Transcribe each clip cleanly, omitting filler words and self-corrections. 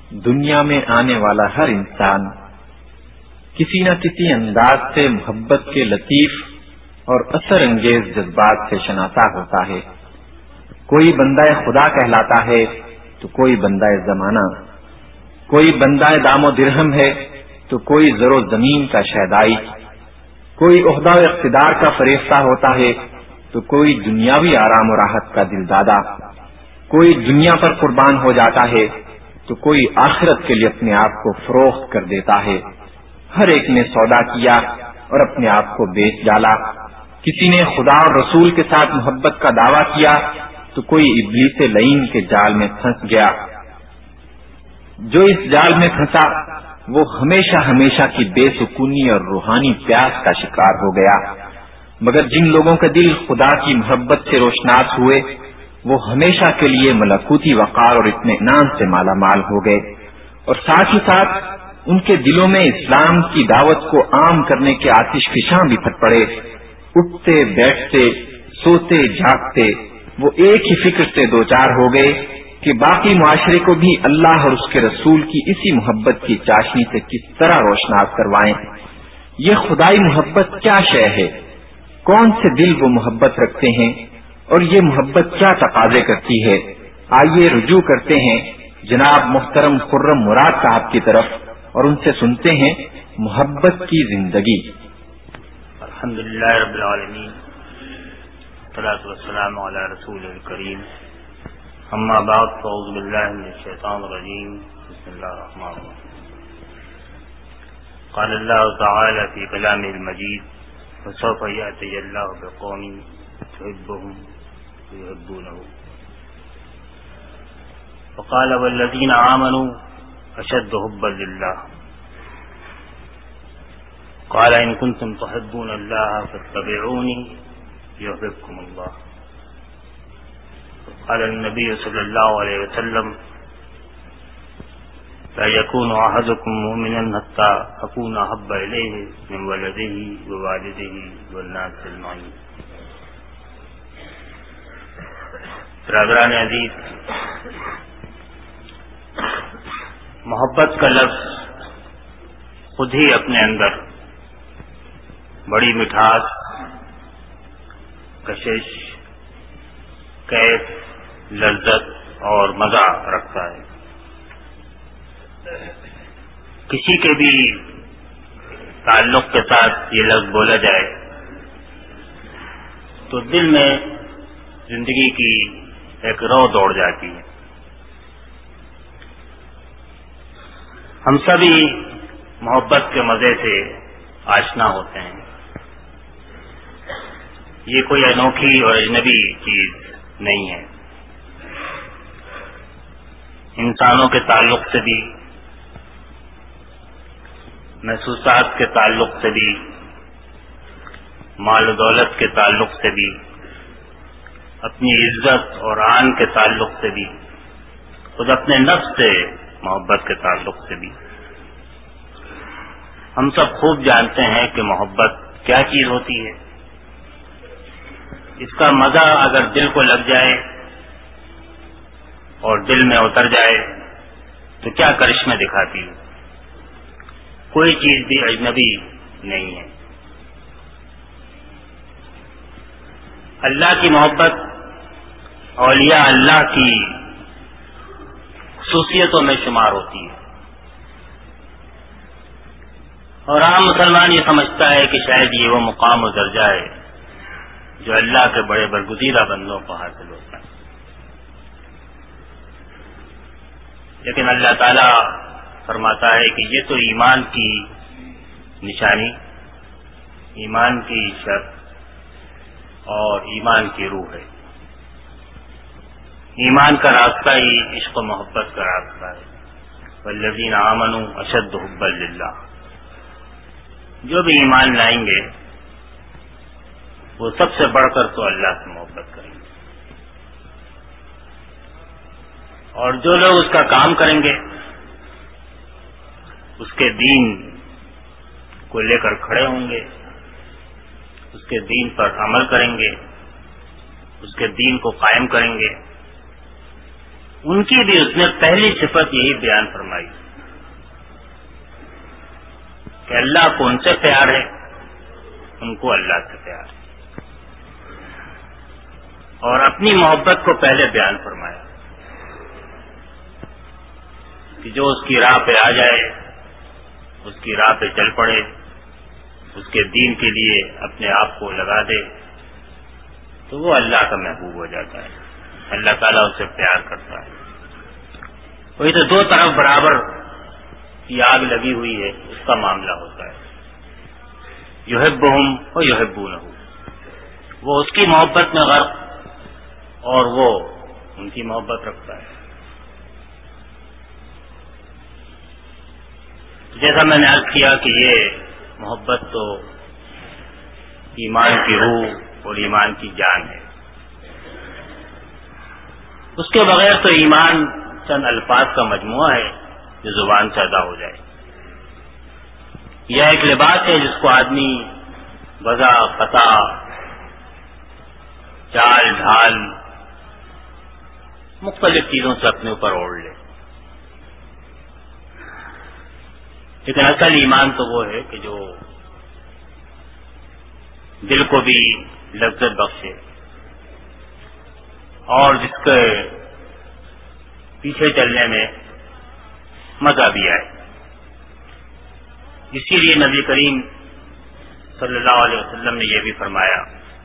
دنیا میں آنے والا ہر انسان کسی نہ کسی انداز سے محبت کے لطیف اور اثر انگیز جذبات سے شناسا ہوتا ہے۔ کوئی بندہ خدا کہلاتا ہے تو کوئی بندہ زمانہ، کوئی بندہ دام و درہم ہے تو کوئی زر و زمین کا شیدائی، کوئی عہدہ و اقتدار کا فریفتہ ہوتا ہے تو کوئی دنیاوی آرام و راحت کا دل دادا، کوئی دنیا پر قربان ہو جاتا ہے تو کوئی آخرت کے لیے اپنے آپ کو فروخت کر دیتا ہے۔ ہر ایک نے سودا کیا اور اپنے آپ کو بیچ ڈالا۔ کسی نے خدا اور رسول کے ساتھ محبت کا دعویٰ کیا تو کوئی ابلیس لعین کے جال میں پھنس گیا۔ جو اس جال میں پھنسا وہ ہمیشہ ہمیشہ کی بے سکونی اور روحانی پیاس کا شکار ہو گیا، مگر جن لوگوں کے دل خدا کی محبت سے روشناس ہوئے وہ ہمیشہ کے لیے ملکوتی وقار اور اطمینان سے مالا مال ہو گئے، اور ساتھ ہی ساتھ ان کے دلوں میں اسلام کی دعوت کو عام کرنے کے آتش فشاں بھی پھٹ پڑے۔ اٹھتے بیٹھتے سوتے جاگتے وہ ایک ہی فکر سے دوچار ہو گئے کہ باقی معاشرے کو بھی اللہ اور اس کے رسول کی اسی محبت کی چاشنی سے کس طرح روشناس کروائیں۔ یہ خدائی محبت کیا شے ہے، کون سے دل وہ محبت رکھتے ہیں، اور یہ محبت کیا تقاضے کرتی ہے۔ آئیے رجوع کرتے ہیں جناب محترم خرم مراد صاحب کی طرف اور ان سے سنتے ہیں محبت کی زندگی۔ الحمدللہ رب العالمین، والصلاۃ والسلام علی رسول الکریم، اما بعد فاعوذ باللہ من الشیطان الرجیم، بسم اللہ الرحمن الرحیم۔ قال اللہ تعالی فی کلامہ المجید وسوف یأتی اللہ بقوم تحبهم ويحبونه، وقال والذین آمنوا اشد حبا للہ، قال ان کنتم تحبون اللہ فاتبعونی یحببکم اللہ، قال النبی صلی اللہ علیہ وسلم لا يكون احدكم مؤمنا حتى اكون احب اليه من ولده ووالده والناس اجمعین۔ برادران عزیز، محبت کا لفظ خود ہی اپنے اندر بڑی مٹھاس، کشش، کیف، لذت اور مزہ رکھتا ہے۔ کسی کے بھی تعلق کے ساتھ یہ لفظ بولا جائے تو دل میں زندگی کی ایک رو دوڑ جاتی ہے۔ ہم سبھی محبت کے مزے سے آشنا ہوتے ہیں۔ یہ کوئی انوکھی اور اجنبی چیز نہیں ہے۔ انسانوں کے تعلق سے بھی، محسوسات کے تعلق سے بھی، مال و دولت کے تعلق سے بھی، اپنی عزت اور آن کے تعلق سے بھی، خود اپنے نفس سے محبت کے تعلق سے بھی۔ ہم سب خوب جانتے ہیں کہ محبت کیا چیز ہوتی ہے۔ اس کا مزہ اگر دل کو لگ جائے اور دل میں اتر جائے تو کیا کرشمے دکھاتی ہے۔ کوئی چیز بھی اجنبی نہیں ہے۔ اللہ کی محبت اولیاء اللہ کی خصوصیتوں میں شمار ہوتی ہے، اور عام مسلمان یہ سمجھتا ہے کہ شاید یہ وہ مقام و درجہ ہے جو اللہ کے بڑے برگزیدہ بندوں کو حاصل ہوتا ہے۔ لیکن اللہ تعالی فرماتا ہے کہ یہ تو ایمان کی نشانی، ایمان کی شرط اور ایمان کی روح ہے۔ ایمان کا راستہ ہی عشق و محبت کا راستہ ہے۔ والذین آمنوا اشد حبا للہ، جو بھی ایمان لائیں گے وہ سب سے بڑھ کر تو اللہ سے محبت کریں گے، اور جو لوگ اس کا کام کریں گے، اس کے دین کو لے کر کھڑے ہوں گے، اس کے دین پر عمل کریں گے، اس کے دین کو قائم کریں گے، ان کی بھی اس نے پہلی صفت یہی بیان فرمائی کہ اللہ کو ان سے پیار ہے، ان کو اللہ سے پیار ہے، اور اپنی محبت کو پہلے بیان فرمایا کہ جو اس کی راہ پہ آ جائے، اس کی راہ پہ چل پڑے، اس کے دین کے لیے اپنے آپ کو لگا دے تو وہ اللہ کا محبوب ہو جاتا ہے، اللہ تعالیٰ اس سے پیار کرتا ہے۔ وہی تو دو طرف برابر کی آگ لگی ہوئی ہے، اس کا معاملہ ہوتا ہے۔ یحبہم و یحبونہ، وہ اس کی محبت میں غرق اور وہ ان کی محبت رکھتا ہے۔ جیسا میں نے عرض کیا کہ یہ محبت تو ایمان کی روح اور ایمان کی جان ہے، اس کے بغیر تو ایمان چند الفاظ کا مجموعہ ہے جو زبان سے ادا ہو جائے، یہ ایک لباس ہے جس کو آدمی وضع قطع چال ڈھال مختلف چیزوں سے اپنے اوپر اوڑھ لے، لیکن اصل ایمان تو وہ ہے کہ جو دل کو بھی لذت بخشے اور جس کے پیچھے چلنے میں مزہ بھی آئے۔ اسی لیے نبی کریم صلی اللہ علیہ وسلم نے یہ بھی فرمایا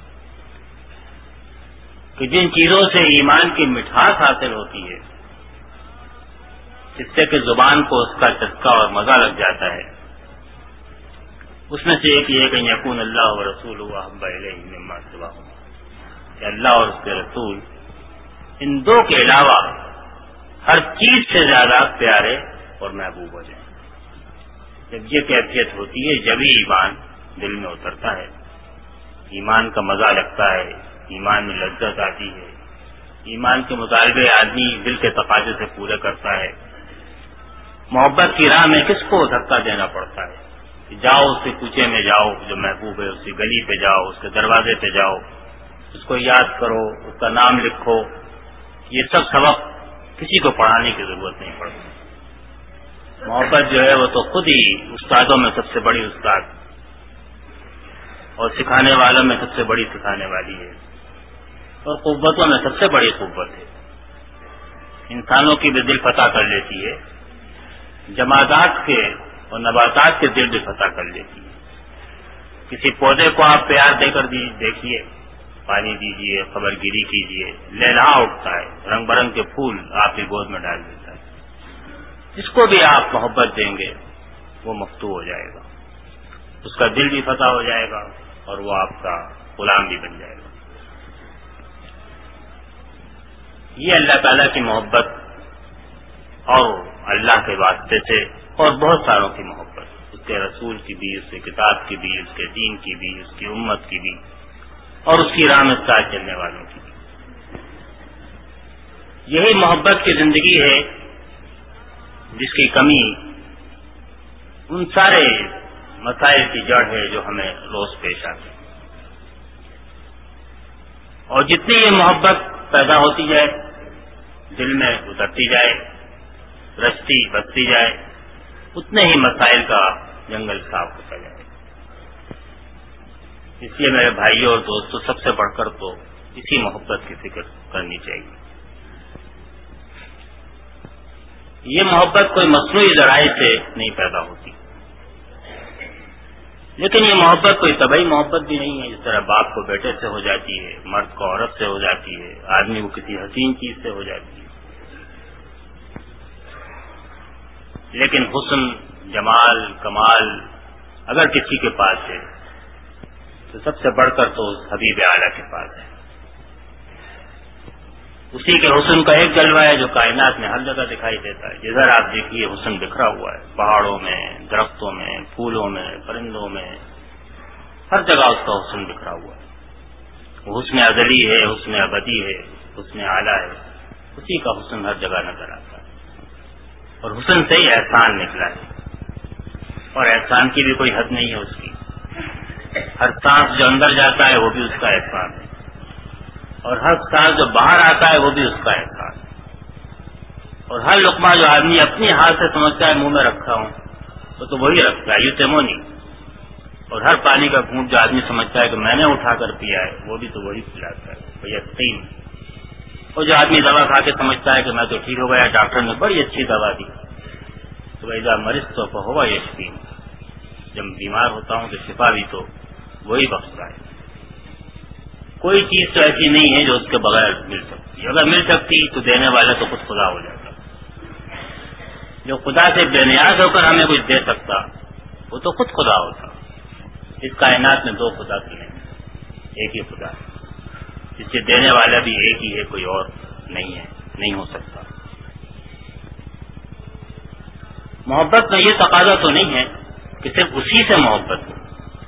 کہ جن چیزوں سے ایمان کی مٹھاس حاصل ہوتی ہے، جس سے کہ زبان کو اس کا چسکا اور مزہ لگ جاتا ہے، اس میں سے ایک یہ کہ یکون اللہ و رسولہ احب الیہ مما سواہما، کہ اللہ اور اس کے رسول ان دو کے علاوہ ہر چیز سے زیادہ پیارے اور محبوب ہو جائیں۔ جب یہ کیفیت ہوتی ہے جب ہی ایمان دل میں اترتا ہے، ایمان کا مزہ لگتا ہے، ایمان میں لذت آتی ہے، ایمان کے مطالبے آدمی دل کے تقاضے سے پورے کرتا ہے۔ محبت کی راہ میں کس کو دھکا دینا پڑتا ہے کہ جاؤ اس کے کوچے میں جاؤ، جو محبوب ہے اس کی گلی پہ جاؤ، اس کے دروازے پہ جاؤ، اس کو یاد کرو، اس کا نام لکھو، یہ سب سبق کسی کو پڑھانے کی ضرورت نہیں پڑتی۔ محبت جو ہے وہ تو خود ہی استادوں میں سب سے بڑی استاد اور سکھانے والوں میں سب سے بڑی سکھانے والی ہے، اور قوتوں میں سب سے بڑی قوت ہے۔ انسانوں کی بھی دل فتح کر لیتی ہے، جمادات کے اور نباتات کے دل بھی فتح کر لیتی ہے۔ کسی پودے کو آپ پیار دے کر دیکھیے، پانی دیجیے، خبر گیری کیجیے، لہلا اٹھتا ہے، رنگ برنگ کے پھول آپ کی گود میں ڈال دیتا ہے۔ جس کو بھی آپ محبت دیں گے وہ مفتوح ہو جائے گا، اس کا دل بھی فتح ہو جائے گا اور وہ آپ کا غلام بھی بن جائے گا۔ یہ اللہ تعالیٰ کی محبت اور اللہ کے واسطے سے اور بہت ساروں کی محبت، اس کے رسول کی بھی، اس کے کتاب کی بھی، اس کے دین کی بھی، اس کی امت کی بھی، اور اس کی راہ میں ساتھ چلنے والوں کی بھی۔ یہی محبت کی زندگی ہے جس کی کمی ان سارے مسائل کی جڑ ہے جو ہمیں روز پیش آتی ہے۔ اور جتنی یہ محبت پیدا ہوتی جائے، دل میں اترتی جائے، رچتی بستی جائے، اتنے ہی مسائل کا جنگل صاف ہوتا جائے۔ اس لیے میرے بھائیوں اور دوستوں، سب سے بڑھ کر تو اسی محبت کی فکر کرنی چاہیے۔ یہ محبت کوئی مصنوعی ذرائع سے نہیں پیدا ہوتی، لیکن یہ محبت کوئی طبعی محبت بھی نہیں ہے، جس طرح باپ کو بیٹے سے ہو جاتی ہے، مرد کو عورت سے ہو جاتی ہے، آدمی کو کسی حسین چیز سے ہو جاتی ہے۔ لیکن حسن، جمال، کمال اگر کسی کے پاس ہے تو سب سے بڑھ کر تو اس حبیب اعلیٰ کے پاس ہے۔ اسی کے حسن کا ایک جلوہ ہے جو کائنات میں ہر جگہ دکھائی دیتا ہے۔ جدھر آپ دیکھیے حسن بکھرا ہوا ہے، پہاڑوں میں، درختوں میں، پھولوں میں، پرندوں میں، ہر جگہ اس کا حسن بکھرا ہوا ہے۔ وہ حسن ازلی ہے، حسن ابدی ہے، حسن اعلیٰ ہے، اسی کا حسن ہر جگہ نظر آتا ہے۔ اور حسن سے ہی احسان نکلا ہے، اور احسان کی بھی کوئی حد نہیں ہے اس کی۔ ہر سانس جو اندر جاتا ہے وہ بھی اس کا احسان ہے، اور ہر سانس جو باہر آتا ہے وہ بھی اس کا احسان ہے۔ اور ہر لقمہ جو آدمی اپنی ہاتھ سے سمجھتا ہے منہ میں رکھا ہوں تو وہی رکھتا ہے، یتیمونی. اور ہر پانی کا گھونٹ جو آدمی سمجھتا ہے کہ میں نے اٹھا کر پیا ہے، وہ بھی تو وہی پلاتا ہے، یقین. اور جو آدمی دوا کھا کے سمجھتا ہے کہ میں تو ٹھیک ہو گیا، ڈاکٹر نے بڑی اچھی دوا دی، تو اذا مرضت فهو یشفین. جب بیمار ہوتا ہوں تو شفا بھی تو وہی بخشتا ہے. کوئی چیز تو ایسی نہیں ہے جو اس کے بغیر مل سکتی. اگر مل سکتی تو دینے والا تو خود خدا ہو جاتا. جو خدا سے بے نیاز ہو کر ہمیں کچھ دے سکتا وہ تو خود خدا ہوتا. اس کائنات میں دو خدا تو نہیں، ایک ہی خدا ہے. اس سے دینے والا بھی ایک ہی ہے، کوئی اور نہیں ہے، نہیں ہو سکتا. محبت میں یہ تقاضا تو نہیں ہے کہ صرف اسی سے محبت ہو،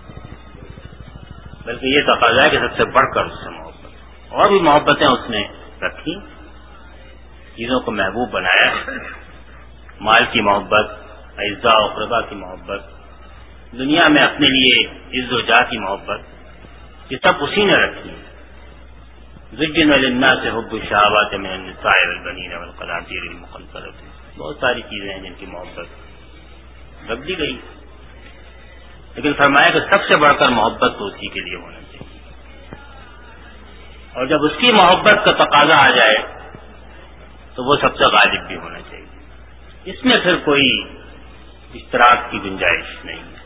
بلکہ یہ تقاضا ہے کہ سب سے بڑھ کر اس سے محبت ہو. اور بھی محبتیں اس نے رکھی، چیزوں کو محبوب بنایا. مال کی محبت، اعزاء و اقربا کی محبت، دنیا میں اپنے لیے عز و جاہ کی محبت، یہ سب اسی نے رکھی. زُيِّنَ لِلنَّاسِ حُبُّ الشَّهَوَاتِ مِنَ النِّسَاءِ وَالْبَنِينَ وَالْقَنَاطِيرِ الْمُقَنطَرَةِ. بہت ساری چیزیں ہیں جن کی محبت رکھ دی گئی، لیکن فرمایا کہ سب سے بڑھ کر محبت تو اسی کے لیے ہونا چاہیے. اور جب اس کی محبت کا تقاضا آ جائے تو وہ سب سے غالب بھی ہونا چاہیے. اس میں پھر کوئی اشتراک کی گنجائش نہیں ہے.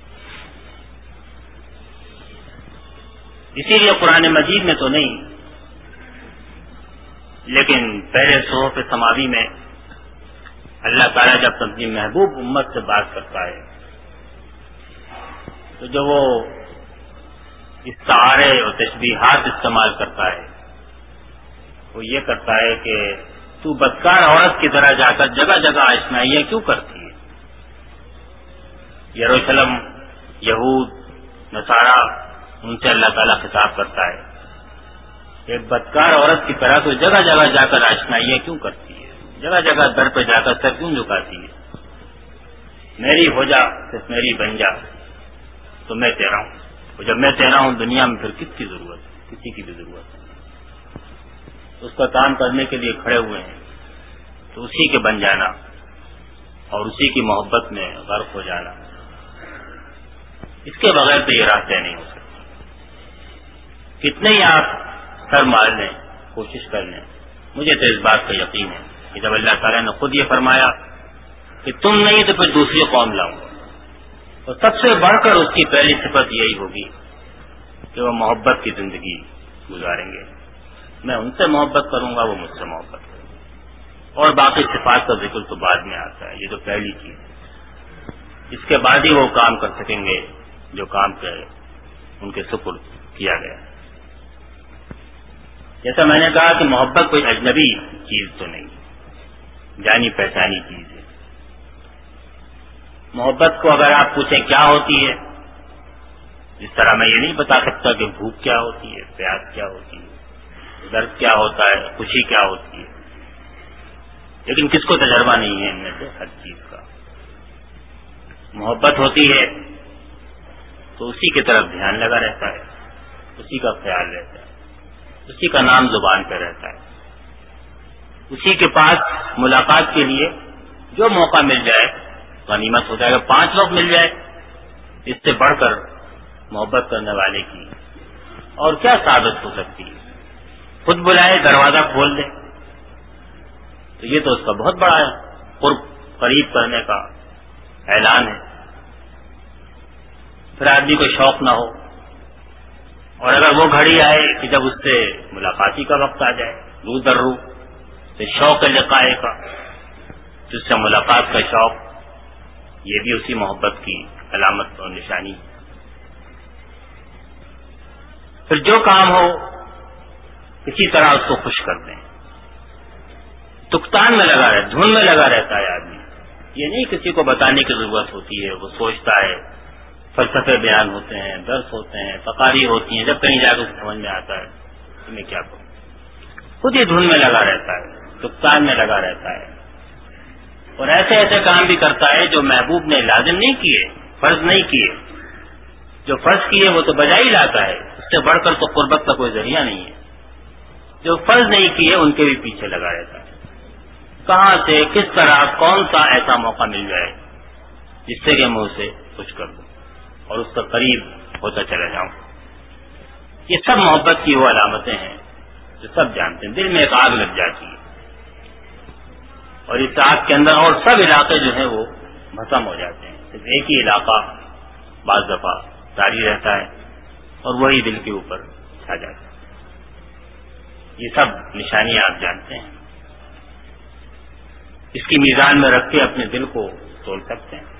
اسی لیے قرآن مجید میں تو نہیں، لیکن پہلے صحف سماوی میں اللہ تعالیٰ جب اپنی محبوب امت سے بات کرتا ہے تو جو وہ استعارے اور تشبیہات استعمال کرتا ہے وہ یہ کرتا ہے کہ تو بدکار عورت کی طرح جا کر جگہ جگہ آشنائیاں کیوں کرتی ہے. یروشلم، یہود، نصارا، ان سے اللہ تعالیٰ خطاب کرتا ہے، ایک بدکار عورت کی طرح تو جگہ جگہ جا کر آشنائیاں کیوں کرتی ہے، جگہ جگہ در پہ جا کر سر کیوں جھکاتی ہے. میری ہو جا، صرف میری بن جا تو میں تیرا ہوں. اور جب میں تیرا ہوں دنیا میں پھر کس کی ضرورت ہے؟ کسی کی بھی ضرورت ہے. اس کا کام کرنے کے لیے کھڑے ہوئے ہیں تو اسی کے بن جانا اور اسی کی محبت میں غرق ہو جانا، اس کے بغیر تو یہ راستہ نہیں ہو سکتا. کتنے ہی آپ سر مار لیں، کوشش کر لیں، مجھے تو اس بات کا یقین ہے کہ جب اللہ تعالیٰ نے خود یہ فرمایا کہ تم نہیں تو پھر دوسری قوم لاؤں گا، تو سب سے بڑھ کر اس کی پہلی صفت یہی ہوگی کہ وہ محبت کی زندگی گزاریں گے. میں ان سے محبت کروں گا، وہ مجھ سے محبت کریں گے. اور باقی صفات کا ذکر تو بعد میں آتا ہے. یہ تو پہلی چیز ہے، اس کے بعد ہی وہ کام کر سکیں گے جو کام ان کے سپرد کیا گیا. جیسا میں نے کہا کہ محبت کوئی اجنبی چیز تو نہیں، جانی پہچانی چیز ہے. محبت کو اگر آپ پوچھیں کیا ہوتی ہے، جس طرح میں یہ نہیں بتا سکتا کہ بھوک کیا ہوتی ہے، پیاس کیا ہوتی ہے، درد کیا ہوتا ہے، خوشی کیا ہوتی ہے، لیکن کس کو تجربہ نہیں ہے ان میں سے ہر چیز کا. محبت ہوتی ہے تو اسی کی طرف دھیان لگا رہتا ہے، اسی کا خیال رہتا ہے، اسی کا نام زبان پہ رہتا ہے، اسی کے پاس ملاقات کے لیے جو موقع مل جائے غنیمت ہوتا ہے. اگر 5 لوگ مل جائے اس سے بڑھ کر محبت کرنے والے کی اور کیا سعادت ہو سکتی ہے. خود بلائے، دروازہ کھول دے تو یہ تو اس کا بہت بڑا قرب قریب کرنے کا اعلان ہے. پھر آدمی کو شوق نہ ہو، اور اگر وہ گھڑی آئے کہ جب اس سے ملاقاتی کا وقت آ جائے، رو در رو تو شوق لقائے کا، جس سے ملاقات کا شوق، یہ بھی اسی محبت کی علامت اور نشانی. پھر جو کام ہو کسی طرح اس کو خوش کر دیں. تکتان میں لگا رہتا، دھن میں لگا رہتا ہے آدمی. یہ نہیں کسی کو بتانے کی ضرورت ہوتی ہے، وہ سوچتا ہے، فلسفے بیان ہوتے ہیں، درس ہوتے ہیں، تقاریر ہوتی ہیں، جب کہیں جا کر سمجھ میں آتا ہے کہ میں کیا کروں. خود ہی دھن میں لگا رہتا ہے، تکتان میں لگا رہتا ہے، اور ایسے ایسے کام بھی کرتا ہے جو محبوب نے لازم نہیں کیے، فرض نہیں کیے. جو فرض کیے وہ تو بجا ہی لاتا ہے، اس سے بڑھ کر تو قربت کا کوئی ذریعہ نہیں ہے. جو فرض نہیں کیے ان کے بھی پیچھے لگا رہتا ہے. کہاں سے کس طرح کون سا ایسا موقع مل جائے جس سے کہ میں اسے خوش کر دوں اور اس کا قریب ہوتا چلا جاؤں. یہ سب محبت کی وہ علامتیں ہیں جو سب جانتے ہیں. دل میں ایک آگ لگ جاتی ہے اور اس آگ کے اندر اور سب علاقے جو ہیں وہ ختم ہو جاتے ہیں. صرف ایک ہی علاقہ بعض دفعہ جاری رہتا ہے اور وہی دل کے اوپر چھا جاتا ہے. یہ سب نشانیاں آپ جانتے ہیں. اس کی میزان میں رکھ کے اپنے دل کو تول سکتے ہیں.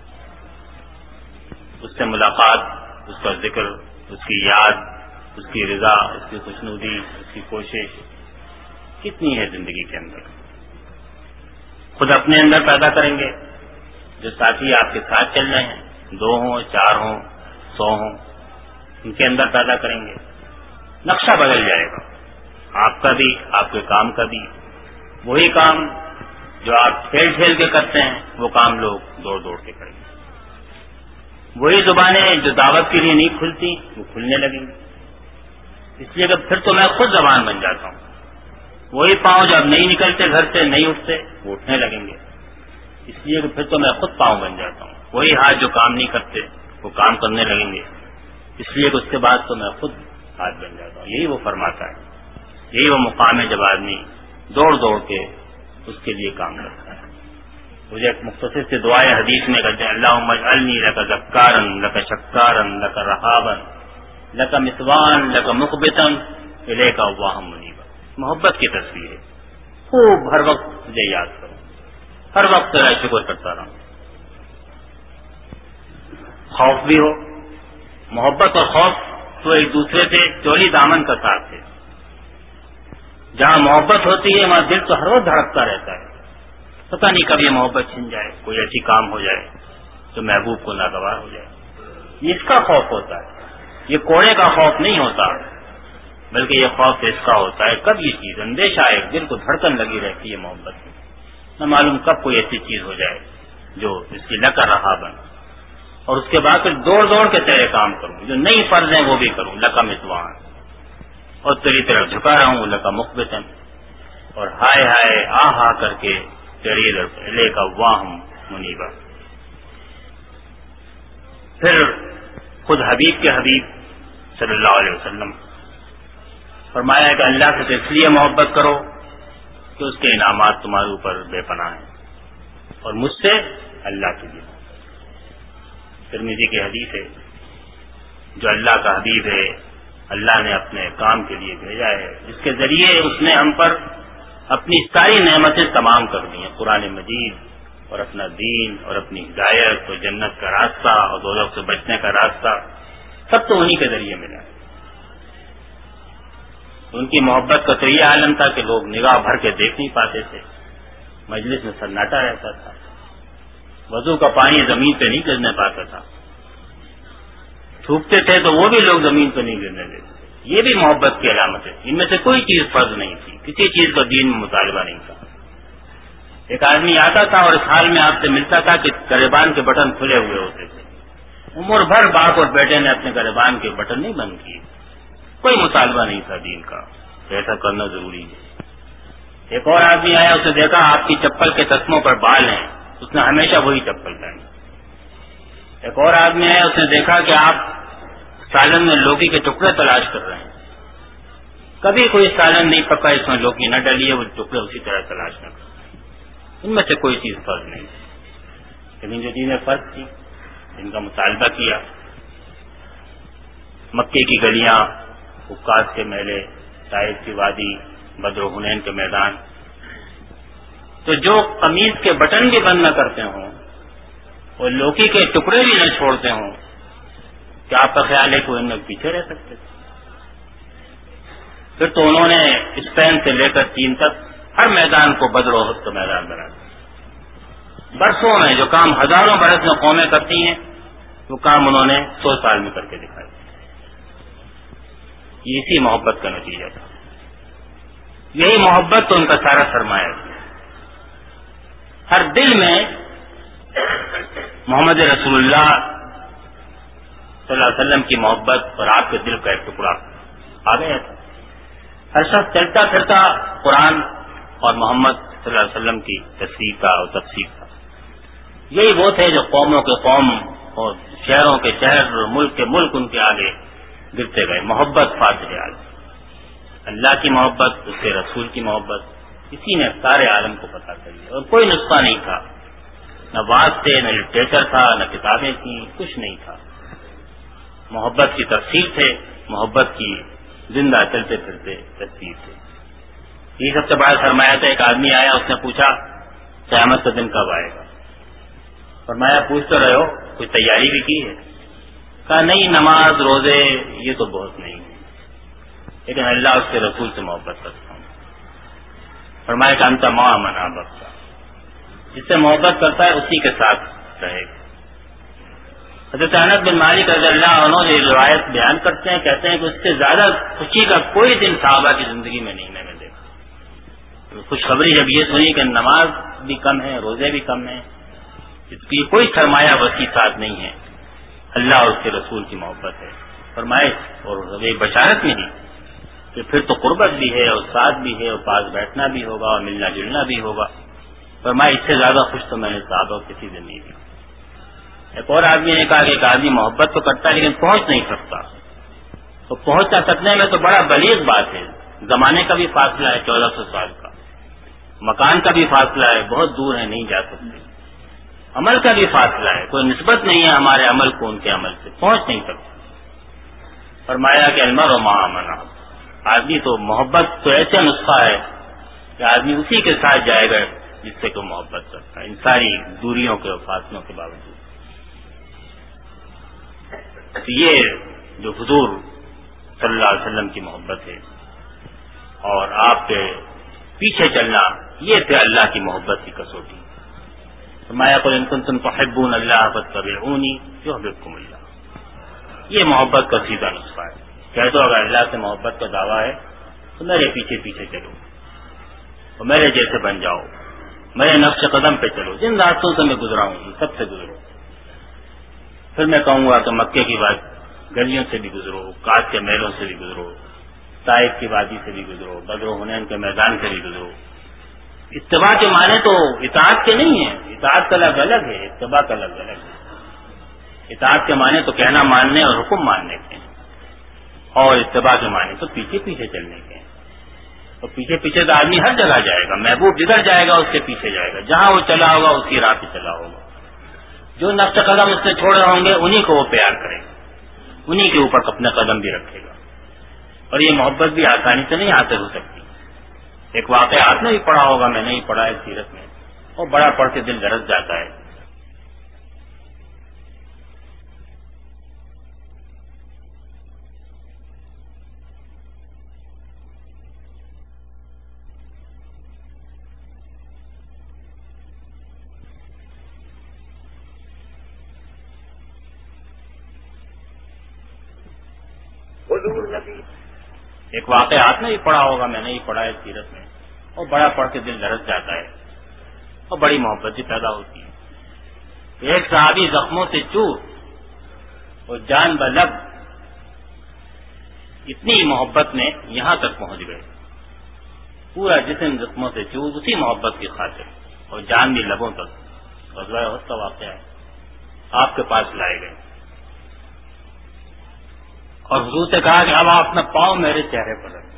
اس سے ملاقات، اس کا ذکر، اس کی یاد، اس کی رضا، اس کی خوشنودی، اس کی کوشش کتنی ہے زندگی کے اندر. خود اپنے اندر پیدا کریں گے. جو ساتھی آپ کے ساتھ چل رہے ہیں، 2 ہوں، 4 ہوں، 100 ہوں، ان کے اندر پیدا کریں گے. نقشہ بدل جائے گا آپ کا بھی، آپ کے کام کا بھی. وہی کام جو آپ کھیل کھیل کے کرتے ہیں وہ کام لوگ دوڑ دوڑ کے کریں گے. وہی زبانیں جو دعوت کے لیے نہیں کھلتی وہ کھلنے لگیں گی. اس لیے کہ پھر تو میں خود زبان بن جاتا ہوں. وہی پاؤں جب نہیں نکلتے گھر سے، نہیں اٹھتے، وہ اٹھنے لگیں گے. اس لیے کہ پھر تو میں خود پاؤں بن جاتا ہوں. وہی ہاتھ جو کام نہیں کرتے وہ کام کرنے لگیں گے. اس لیے کہ اس کے بعد تو میں خود ہاتھ بن جاتا ہوں. یہی وہ فرماتا ہے. یہی وہ مقام ہے جب آدمی دوڑ دوڑ کے اس کے لیے کام کرتا ہے. مجھے ایک مختصر سے دعائیں حدیث میں کہتے ہیں: اللہم اجعلنی لک ذکارن لک شکارن لک رہابن لک مسوان لک مخبتن الیک اواہم منیبا. محبت کی تصویر ہے. خوب ہر وقت تجھے یاد کروں، ہر وقت تیرا شکر کرتا رہوں. خوف بھی ہو. محبت اور خوف تو ایک دوسرے سے چولی دامن کا ساتھ ہے. جہاں محبت ہوتی ہے وہاں دل تو ہر وقت دھڑکتا رہتا ہے. پتہ نہیں کب یہ محبت چھن جائے، کوئی ایسی کام ہو جائے تو محبوب کو ناگوار ہو جائے. یہ اس کا خوف ہوتا ہے. یہ کوڑے کا خوف نہیں ہوتا، بلکہ یہ خوف اس کا ہوتا ہے کب یہ چیز اندیشہ ہے، دل کو دھڑکن لگی رہتی ہے محبت میں. نہ معلوم کب کوئی ایسی چیز ہو جائے جو اس کی لکا رہا بن، اور اس کے بعد پھر دوڑ دوڑ کے تیرے کام کروں. جو نئی فرض ہیں وہ بھی کروں، لکا متوان، اور تیری طرف جھکا رہا ہوں لکا مخبتن، اور ہائے ہائے آ ہا کر کے تیری طرف لے کا واہم منیبا. پھر خود حبیب کے حبیب صلی اللہ علیہ وسلم فرمایا کہ اللہ سے اس لیے محبت کرو کہ اس کے انعامات تمہارے اوپر بے پناہ ہیں، اور مجھ سے اللہ کے لیے. ترمذی کی حدیث ہے، جو اللہ کا حبیب ہے اللہ نے اپنے کام کے لیے بھیجا ہے، جس کے ذریعے اس نے ہم پر اپنی ساری نعمتیں تمام کر دی ہیں. قرآن مجید اور اپنا دین اور اپنی ہدایت اور جنت کا راستہ اور دوزخ سے بچنے کا راستہ، سب تو انہی کے ذریعے ملا. ان کی محبت کا تو یہ عالم تھا کہ لوگ نگاہ بھر کے دیکھ نہیں پاتے تھے. مجلس میں سناٹا رہتا تھا. وضو کا پانی زمین پہ نہیں گرنے پاتا تھا. تھوکتے تھے تو وہ بھی لوگ زمین پہ نہیں گرنے دیتے. یہ بھی محبت کی علامت ہے. ان میں سے کوئی چیز فرض نہیں تھی، کسی چیز کا دین میں مطالبہ نہیں تھا. ایک آدمی آتا تھا اور اس حال میں آپ سے ملتا تھا کہ گریبان کے بٹن کھلے ہوئے ہوتے تھے. عمر بھر باپ اور بیٹے نے اپنے گریبان کے بٹن نہیں بند کیے. کوئی مطالبہ نہیں تھا دین کا، ایسا کرنا ضروری ہے. ایک اور آدمی آیا، اسے دیکھا آپ کی چپل کے تسموں پر بال ہیں، اس نے ہمیشہ وہی چپل پہنی. ایک اور آدمی آیا، اس نے دیکھا کہ آپ سالن میں لوکی کے ٹکڑے تلاش کر رہے ہیں. کبھی کوئی سالن نہیں پکا اس میں لوکی نہ ڈلی ہے، وہ ٹکڑے اسی طرح تلاش نہ کریں. ان میں سے کوئی چیز فرض نہیں تھی، لیکن جو چیزیں فرض تھی جن کا مطالبہ کیا، مکے کی گلیاں، حکاس کے میلے، طائف کی وادی، بدر و حنین کے میدان، تو جو قمیض کے بٹن بھی بند نہ کرتے ہوں اور لوکی کے ٹکڑے بھی نہ چھوڑتے ہوں، کیا آپ کا خیال ہے کہ وہ ان میں پیچھے رہ سکتے تھے؟ پھر تو انہوں نے اسپین سے لے کر چین تک ہر میدان کو بدر و احد کا میدان بنا دیا. برسوں میں جو کام ہزاروں برس میں قومیں کرتی ہیں وہ کام انہوں نے 100 سال میں کر کے دکھایا. یہ اسی محبت کا نتیجہ تھا. یہی محبت تو ان کا سارا سرمایہ تھا. ہر دل میں محمد رسول اللہ صلی اللہ علیہ وسلم کی محبت اور آپ کے دل کا ایک ٹکڑا آ گیا تھا. ہر شخص چلتا پھرتا قرآن اور محمد صلی اللہ علیہ وسلم کی تصویر کا اور تفسیر کا. یہی وہ تھے جو قوموں کے قوم اور شہروں کے شہر اور ملک کے ملک ان کے آگے گرتے گئے. محبت فاتح عالم، اللہ کی محبت، اس کے رسول کی محبت، اسی نے سارے عالم کو پتہ کر لیا. اور کوئی نسخہ نہیں تھا، نہ واسطے، نہ لٹریچر تھا، نہ کتابیں تھیں، کچھ نہیں تھا. محبت کی تفسیر تھے، محبت کی زندہ چلتے پھرتے تصویر تھے. یہ سب سے بڑا سرمایہ تھا. ایک آدمی آیا، اس نے پوچھا قیامت کا دن کب آئے گا؟ فرمایا پوچھ تو رہے ہو، کوئی تیاری بھی کی ہے؟ کہا نہیں، نماز روزے یہ تو بہت نہیں ہے، لیکن اللہ اس کے رسول سے محبت کرتا ہوں. فرمایا کہ انت مع من احببت، جس سے محبت کرتا ہے اسی کے ساتھ رہے گا. حضرت انس بن مالک رضی اللہ عنہ یہ روایت بیان کرتے ہیں، کہتے ہیں کہ اس سے زیادہ خوشی کا کوئی دن صحابہ کی زندگی میں نہیں میں نے دیکھا. خوشخبری جب یہ سنی کہ نماز بھی کم ہے، روزے بھی کم ہیں، اس کی کوئی سرمایہ وسیع ساتھ نہیں ہے، اللہ اور اس کے رسول کی محبت ہے. فرمائے اور یہ بشارت ملی کہ پھر تو قربت بھی ہے اور ساتھ بھی ہے اور پاس بیٹھنا بھی ہوگا اور ملنا جلنا بھی ہوگا. فرمائے اس سے زیادہ خوش تو میں نے صحابہ کسی دن نہیں دیکھا. ایک اور آدمی نے کہا کہ ایک آدمی محبت تو کرتا ہے لیکن پہنچ نہیں سکتا. تو پہنچ سکنے میں تو بڑا بلیغ بات ہے. زمانے کا بھی فاصلہ ہے 1400 سال کا، مکان کا بھی فاصلہ ہے، بہت دور ہے، نہیں جا سکتے. عمل کا بھی فاصلہ ہے، کوئی نسبت نہیں ہے ہمارے عمل کو ان کے عمل سے، پہنچ نہیں سکتے. فرمایا کہ المرء مع من احب، آدمی تو محبت تو ایسا نسخہ ہے کہ آدمی اسی کے ساتھ جائے گا جس سے کوئی محبت کرتا ہے، ان ساری دوریوں کے اور فاصلوں کے باوجود. یہ جو حضور صلی اللہ علیہ وسلم کی محبت ہے اور آپ کے پیچھے چلنا، یہ تھے اللہ کی محبت کی کسوٹی. فرمایا قل ان کنتم تحبون اللہ فاتبعونی یحببکم اللہ. یہ محبت کا سیدھا نسخہ ہے. کہہ دو اگر اللہ سے محبت کا دعویٰ ہے تو میرے پیچھے پیچھے چلو اور میرے جیسے بن جاؤ، میرے نقش قدم پہ چلو، جن راستوں سے میں گزرا ہوں ان سب سے گزرو. پھر میں کہوں گا کہ مکے کی گلیوں سے بھی گزرو، کاٹ کے محلوں سے بھی گزرو، طائف کی وادی سے بھی گزرو، بدر و حنین کے میدان سے بھی گزرو. اتباع کے معنی تو اطاعت کے نہیں ہیں، اطاعت کا الگ الگ ہے، اتباع کا الگ الگ ہے. اطاعت کے معنی تو کہنا ماننے اور حکم ماننے کے ہیں، اور اتباع کے معنی تو پیچھے پیچھے چلنے کے ہیں. اور پیچھے پیچھے تو آدمی ہر جگہ جائے گا، محبوب جدھر جائے گا اس کے پیچھے جائے گا، جہاں وہ چلا ہوگا اسی راہ پہ چلا ہوگا. جو نقش قدم اس نے چھوڑے ہوں گے انہی کو وہ پیار کرے گا، انہی کے اوپر اپنے قدم بھی رکھے گا. اور یہ محبت بھی آسانی سے نہیں حاصل ہو سکتی. ایک واقعہ آپ نے بھی پڑھا ہوگا، میں نہیں پڑھا ہے سیرت میں، اور بڑا پڑھ کے دل دھڑک جاتا ہے. ایک واقعہ آپ نے بھی پڑھا ہوگا، میں نہیں پڑھا ہے سیرت میں، اور بڑا پڑھ کے دل دھڑک جاتا ہے اور بڑی محبت بھی پیدا ہوتی ہے. ایک صحابی زخموں سے چور اور جان بلب، اتنی محبت میں یہاں تک پہنچ گئے، پورا جسم زخموں سے چور اسی محبت کی خاطر، اور جان بھی لبوں تک. غزوہ احد کا واقعہ ہے. آپ کے پاس لائے گئے اور حضور سے کہا کہ اب آپ اپنا پاؤں میرے چہرے پر رکھیں.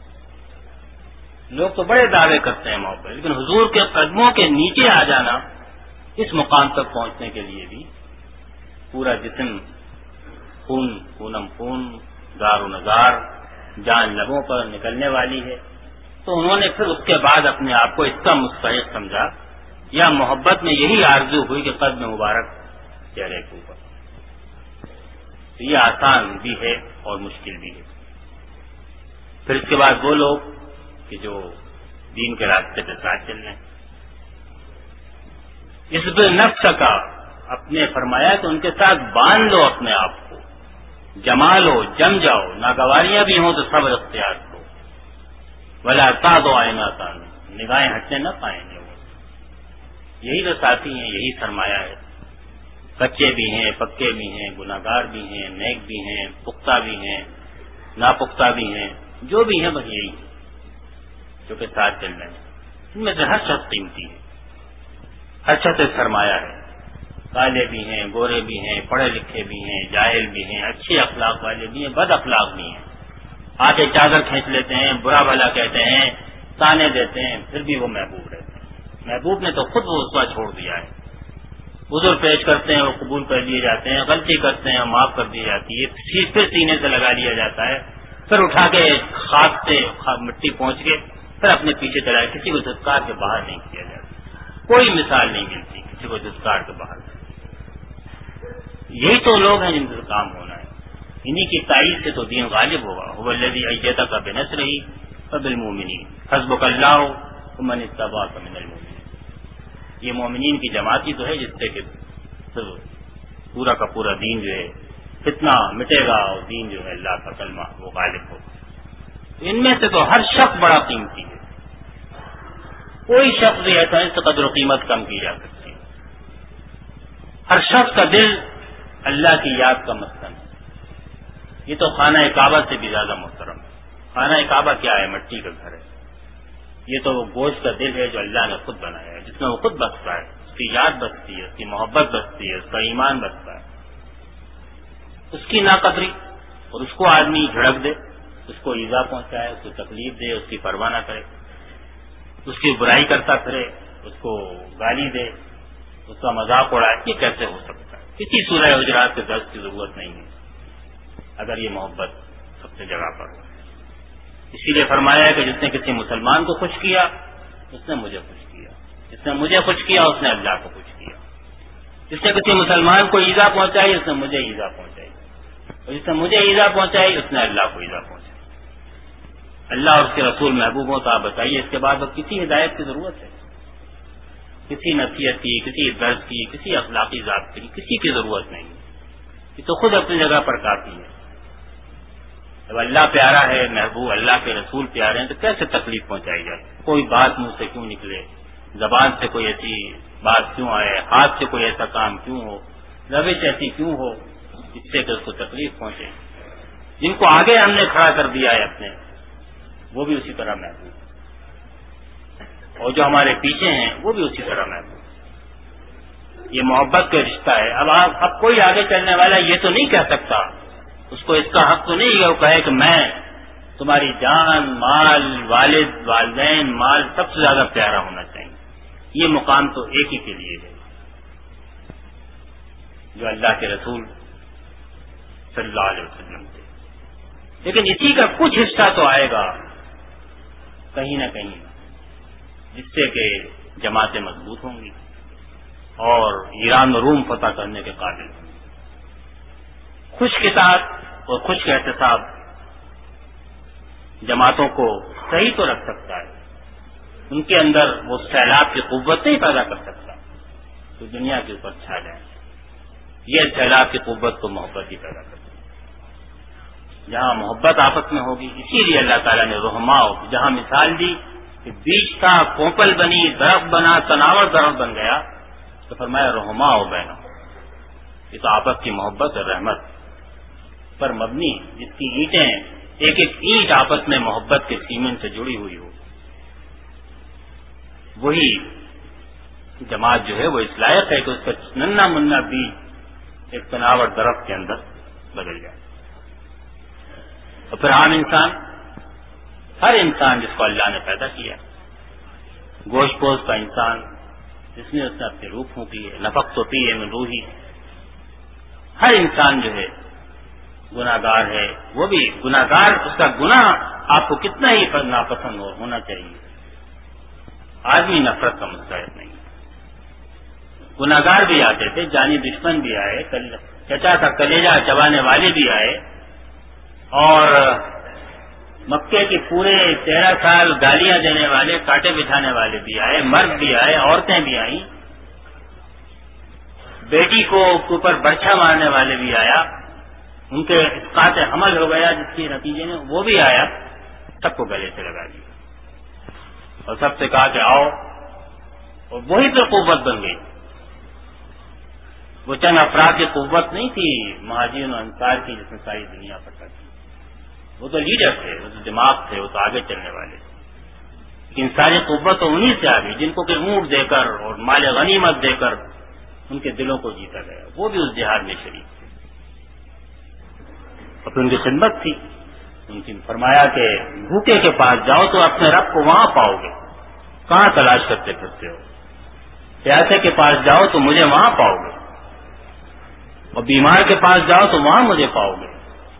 لوگ تو بڑے دعوے کرتے ہیں محبت، لیکن حضور کے قدموں کے نیچے آ جانا، اس مقام تک پہنچنے کے لیے بھی پورا جسم خون خونم خون، گار و نگار، جان لبوں پر نکلنے والی ہے. تو انہوں نے پھر اس کے بعد اپنے آپ کو اس کا مستحق سمجھا، یا محبت میں یہی آرزو ہوئی کہ قدم مبارک چہرے کے اوپر. تو یہ آسان بھی ہے اور مشکل بھی ہے. پھر اس کے بعد وہ لوگ کہ جو دین کے راستے پہ ساتھ چل رہے ہیں، اس پہ نفس کا اپنے فرمایا کہ ان کے ساتھ باندھ لو اپنے آپ کو، جما لو، جم جاؤ، ناگواریاں بھی ہوں تو صبر اختیار کرو. ولا تعدوا عیناتان، نگاہیں ہٹنے نہ پائیں گے. یہی تو ساتھی ہیں، یہی سرمایہ ہے. کچے بھی ہیں، پکے بھی ہیں، گناہگار بھی ہیں، نیک بھی ہیں، پختہ بھی ہیں، ناپختہ بھی ہیں، جو بھی ہیں بس یہی جو کہ ساتھ چل رہے ہیں. ان میں سے ہر شخص قیمتی ہے، ہر شخص سرمایہ ہے، کالے بھی ہیں، گورے بھی ہیں، پڑھے لکھے بھی ہیں، جاہل بھی ہیں، اچھے اخلاق والے بھی ہیں، بد اخلاق بھی ہیں، آگے چادر کھینچ لیتے ہیں، برا بھلا کہتے ہیں، تانے دیتے ہیں، پھر بھی وہ محبوب رہتے ہیں۔ محبوب نے تو خود وہ اسوا چھوڑ دیا ہے، عذر پیش کرتے ہیں وہ قبول کر لیے جاتے ہیں، غلطی کرتے ہیں معاف کر دی جاتی ہے، پھر سینے سے لگا لیا جاتا ہے، پھر اٹھا کے خاک سے مٹی پہنچ کے پھر اپنے پیچھے چلائے، کسی کو دھتکار کے باہر نہیں کیا جاتا، کوئی مثال نہیں ملتی کسی کو دھتکار کے باہر۔ یہی تو لوگ ہیں جن سے کام ہونا ہے، انہی کی تائید سے تو دین غالب ہوگا۔ هو الذی ایدک بنصرہ وبالمؤمنین حسبک اللہ ومن اتبعک من المؤمنین۔ یہ مومنین کی جماعت ہی تو ہے جس سے کہ پورا کا پورا دین جو ہے فتنہ مٹے گا اور دین جو ہے اللہ کا کلمہ وہ غالب ہوگا۔ ان میں سے تو ہر شخص بڑا قیمتی ہے، کوئی شخص بھی ایسا اس قدر و قیمت کم کی جا سکتی ہے۔ ہر شخص کا دل اللہ کی یاد کا مسکن ہے۔ یہ تو خانہ کعبہ سے بھی زیادہ محترم ہے۔ خانہ کعبہ کیا ہے؟ مٹی کا گھر ہے۔ یہ تو وہ گوشت کا دل ہے جو اللہ نے خود بنایا ہے، جس میں وہ خود بستا ہے، اس کی یاد بستی ہے، اس کی محبت بستی ہے، اس کا ایمان بستا ہے۔ اس کی ناقدری اور اس کو آدمی جھڑک دے، اس کو ایذا پہنچائے، اس کو تکلیف دے، اس کی پرواہ نہ کرے، اس کی برائی کرتا پھرے، اس کو گالی دے، اس کا مذاق اڑائے، یہ کیسے ہو سکتا ہے؟ کسی سورہ حجرات کے درس کی ضرورت نہیں ہے اگر یہ محبت سب سے جگہ پر ہو۔ اسی لیے فرمایا ہے کہ جس نے کسی مسلمان کو خوش کیا اس نے مجھے خوش کیا، جس نے مجھے خوش کیا اس نے اللہ کو خوش کیا، جس نے کسی مسلمان کو ایذا پہنچائی اس نے مجھے ایذا پہنچائی، اور جس نے مجھے ایذا پہنچائی اس نے اللہ کو ایذا پہنچائی۔ اللہ اور اس کے رسول محبوب ہوں تو آپ بتائیے اس کے بعد اب کسی ہدایت کی ضرورت ہے؟ کسی نصیحت کی، کسی درس کی، کسی اخلاقی ضابطے کی کسی کی ضرورت نہیں، یہ تو خود اپنی جگہ پر کافی ہے۔ جب اللہ پیارا ہے، محبوب اللہ کے رسول پیارے ہیں تو کیسے تکلیف پہنچائی جائے؟ کوئی بات منہ سے کیوں نکلے، زبان سے کوئی ایسی بات کیوں آئے، ہاتھ سے کوئی ایسا کام کیوں ہو، روش ایسی کیوں ہو جس سے کہ اس کو تکلیف پہنچے؟ جن کو آگے ہم نے کھڑا کر دیا ہے اپنے، وہ بھی اسی طرح محبوب، اور جو ہمارے پیچھے ہیں وہ بھی اسی طرح محبوب۔ یہ محبت کا رشتہ ہے۔ اب کوئی آگے چلنے والا یہ تو نہیں کہہ سکتا، اس کو اس کا حق تو نہیں ہے وہ کہے کہ میں تمہاری جان، مال، والد، والدین، مال سب سے زیادہ پیارا ہونا چاہیے۔ یہ مقام تو ایک ہی کے لیے ہے جو اللہ کے رسول صلی اللہ علیہ وسلم تھے۔ لیکن اسی کا کچھ حصہ تو آئے گا کہیں نہ کہیں جس سے کہ جماعتیں مضبوط ہوں گی اور ایران و روم فتح کرنے کے قابل ہوں گی۔ خوش کتاب اور خوش احتساب جماعتوں کو صحیح تو رکھ سکتا ہے، ان کے اندر وہ سیلاب کی قوت نہیں پیدا کر سکتا تو دنیا کے اوپر چھا جائے۔ یہ سیلاب کی قوت تو محبت ہی پیدا کرتی ہے۔ جہاں محبت آپس میں ہوگی، اسی لیے اللہ تعالیٰ نے رحماؤ جہاں مثال دی کہ بیج تھا، کوپل بنی، درخت بنا، تناور درخت بن گیا، تو فرمایا رحماؤ بہنوں، یہ تو آپس کی محبت اور رحمت پر مبنی، جس کی اینٹیں ایک ایک اینٹ آپس میں محبت کے سیمن سے جڑی ہوئی ہو، وہی جماعت جو ہے وہ اس لائق ہے کہ اس کا ننا منا بیج ایک تناور درخت کے اندر بدل جائے۔ اور پھر عام انسان، ہر انسان جس کو اللہ نے پیدا کیا، گوشت پوش کا انسان جس نے اس نے اپنی روح پھونکی ہے، نفخت ہوتی ہے من روحی، ہر انسان جو ہے گناہگار ہے، وہ بھی گناہگار، اس کا گناہ آپ کو کتنا ہی ناپسند ہونا چاہیے، آدمی نفرت کا مستحق نہیں۔ گناہگار بھی آتے تھے، جانی دشمن بھی آئے، چچا کا کلیجہ چبانے والے بھی آئے، اور مکے کے پورے 13 سال گالیاں دینے والے، کاٹے بچھانے والے بھی آئے، مرد بھی آئے، عورتیں بھی آئیں، بیٹی کو اوپر برچھا مارنے والے بھی آیا، ان کے اسقاط حمل ہو گیا جس کے نتیجے میں وہ بھی آیا، سب کو گلے سے لگا دیا اور سب سے کہا کہ آؤ، اور وہی تو قوت بن گئی۔ وہ چند افراد کی قوت نہیں تھی مہاجرین و انصار کی جس نے ساری دنیا پر کر دی، وہ تو لیڈر تھے، وہ تو دماغ تھے، وہ تو آگے چلنے والے تھے۔ لیکن ساری قوت تو انہی سے آ گئی جن کو کہ اونٹ دے کر اور مال غنیمت دے کر ان کے دلوں کو جیتا گیا، وہ بھی اس جہاد میں شریک تھے اور پھر ان کی خدمت تھی. ان کی فرمایا کہ بھوکے کے پاس جاؤ تو اپنے رب کو وہاں پاؤ گے، کہاں تلاش کرتے پھرتے ہو؟ پیاسے کے پاس جاؤ تو مجھے وہاں پاؤ گے، اور بیمار کے پاس جاؤ تو وہاں مجھے پاؤ گے،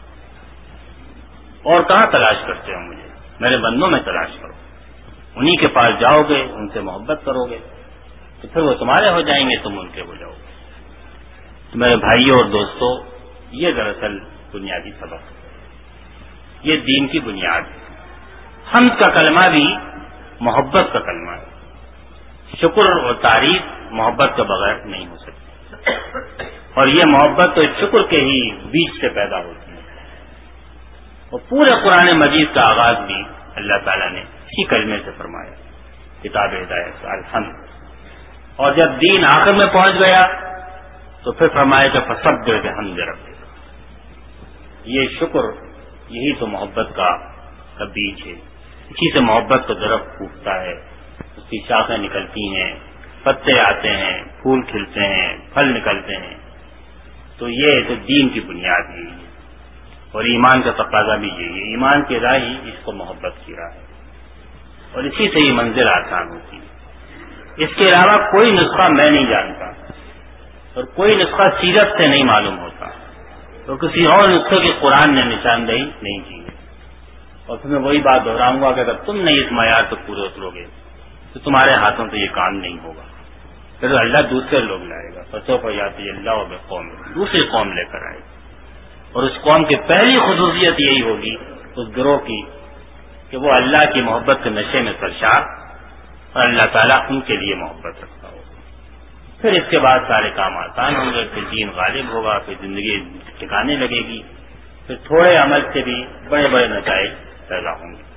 اور کہاں تلاش کرتے ہو مجھے؟ میرے بندوں میں تلاش کرو. انہی کے پاس جاؤ گے، ان سے محبت کرو گے تو پھر وہ تمہارے ہو جائیں گے، تم ان کے ہو جاؤ گے. تو میرے بھائیوں اور دوستوں، یہ دراصل بنیادی سبق ہے، یہ دین کی بنیاد ہے. حمد کا کلمہ بھی محبت کا کلمہ ہے. شکر اور تعریف محبت کے بغیر نہیں ہو سکتی، اور یہ محبت تو شکر کے ہی بیچ سے پیدا ہوتی ہے. اور پورے قرآن مجید کا آغاز بھی اللہ تعالیٰ نے اسی کلمے سے فرمایا، کتاب ہدایت الحمد. اور جب دین آخر میں پہنچ گیا تو پھر فرمایا کہ فسبح بحمد ربک. یہ شکر یہی تو محبت کا بیج ہے. اسی سے محبت کا درخت پھوٹتا ہے، اس کی شاخیں نکلتی ہیں، پتے آتے ہیں، پھول کھلتے ہیں، پھل نکلتے ہیں. تو یہ تو دین کی بنیاد یہی ہے، اور ایمان کا تقاضا بھی یہی ہے. ایمان کی راہ ہی اس کو محبت کی راہ ہے، اور اسی سے یہ منزل آسان ہوتی ہے. اس کے علاوہ کوئی نسخہ میں نہیں جانتا، اور کوئی نسخہ سیرت سے نہیں معلوم ہوتا، اور کسی اور نسخے کی قرآن نے نشاندہی نہیں کی ہے. اور پھر میں وہی بات دہراؤں گا کہ اگر تم نہیں اس معیار کو پورے اترو گے تو تمہارے ہاتھوں سے یہ کام نہیں ہوگا. پھر اللہ دوسرے لوگ لائے گا، فسوف یاتی اللہ بقوم، دوسری قوم لے کر آئے گا. اور اس قوم کی پہلی خصوصیت یہی ہوگی اس گروہ کی کہ وہ اللہ کی محبت کے نشے میں سرشار، اور اللہ تعالیٰ ان کے لیے محبت رکھتا ہوگا. پھر اس کے بعد سارے کام آسان ہوں گے، پھر دین غالب ہوگا، پھر زندگی ٹھکانے لگے گی، پھر تھوڑے عمل سے بھی بڑے بڑے نتائج پیدا ہوں گے.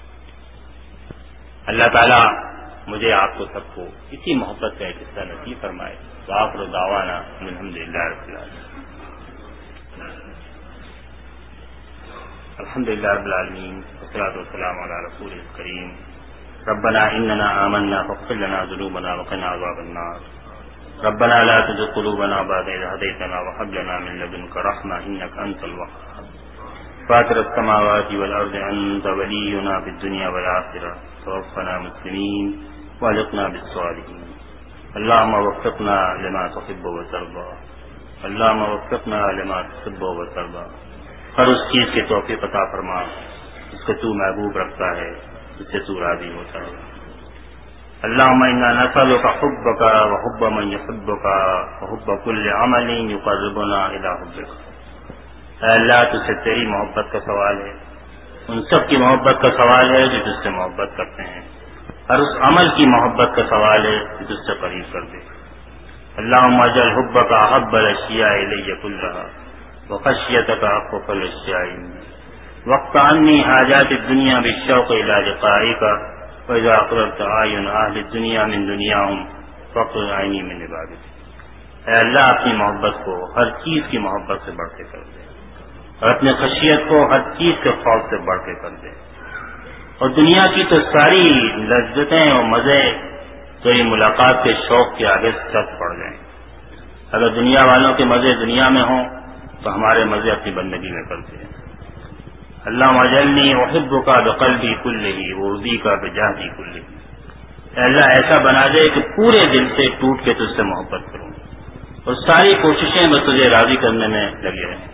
اللہ تعالیٰ مجھے آپ کو سب کو اسی محبت کا ایک حصہ نصیب فرمائے. وآخر دعوانا الحمدللہ رب العالمین. الحمدللہ رب العالمین والصلاة والسلام علی رسول الکریم. ربنا اننا آمنا فاغفر لنا ذنوبنا وقنا عذاب النار. ربنا لا تزغ قلوبنا بعد إذ هديتنا وهب لنا من لدنك رحمة إنك أنت الوهاب. فاطر السماوات والأرض أنت ولينا في الدنيا والآخرة توفنا مسلمين والحقنا بالصالحين. اللهم وفقنا لما تحب وترضى. اللهم وفقنا لما تحب وترضى. ہر اس چیز کی توفیق عطا فرما جس کو تو محبوب رکھتا ہے، جس سے تو راضی ہوتا ہے. اللهم انا نسألك حبك وحب من يحبك وحب كل عمل يقربنا الى حبك. اے اللہ، تجھ سے تیری محبت کا سوال ہے، ان سب کی محبت کا سوال ہے جو تجھ سے محبت کرتے ہیں، ہر اس عمل کی محبت کا سوال ہے جو تجھ سے قریب کر دے. اللهم اجعل حبك احب الاشياء الي كلها وخشيتك اخوف الاشياء وقت عني حاجات الدنيا بالشوق الى لقائك وإذا أقربت أعين أهل الدنيا من دنياهم فاقر عيني من عبادتك. اے اللہ، اپنی محبت کو ہر چیز کی محبت سے بڑھ کے کر دے، اور اپنی خشیت کو ہر چیز کے خوف سے بڑھ کے کر دے. اور دنیا کی تو ساری لذتیں اور مزے تو یہ ملاقات کے شوق کے آگے سست پڑ جائیں. اگر دنیا والوں کے مزے دنیا میں ہوں تو ہمارے مزے اپنی بندگی میں کرتے ہیں. اللہم اجعلنی احبک بقلبی کلہ وارضیک بجہدی کلہ. اے اللہ، ایسا بنا دے کہ پورے دل سے ٹوٹ کے تجھ سے محبت کروں اور ساری کوششیں بس تجھے راضی کرنے میں لگے رہیں.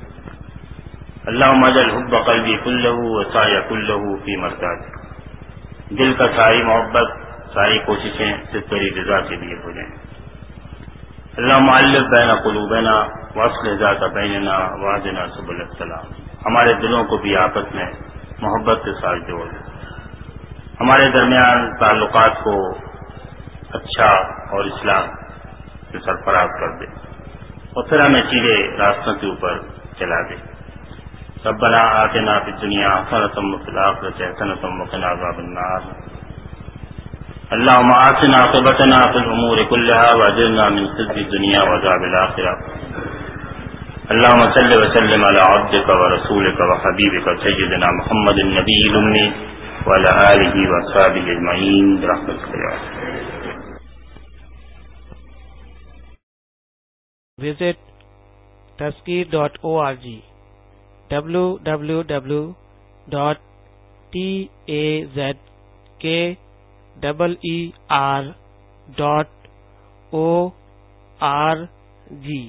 اللہم اجعل حب قلبی کلہ وسعی کلہ فی مرضاتک. دل کا ساری محبت، ساری کوششیں صرف تیری رضا کے لیے ہو جائیں. اللہم الف بین قلوبنا واصلح ذات بیننا واہدنا سبل السلام. ہمارے دلوں کو بھی آپس میں محبت کے ساتھ جوڑ دے، ہمارے درمیان تعلقات کو اچھا اور اصلاح سے سرفراز کر دے، اور پھر ہمیں سیدھے راستوں کے اوپر چلا دے. ربنا آتنا فی الدنیا حسنۃ وفی الآخرۃ حسنۃ وقنا عذاب النار. اللهم آتنا عاقبتنا في الأمور كلها وأجرنا من خزي الدنيا وعذاب الآخرة. اللهم صل وسلم على عبدك ورسولك وحبيبك سيدنا محمد النبي الأمي وعلى آله وصحبه أجمعين برحمتك يا رب. Visit tazkir.org. www.tazkir.org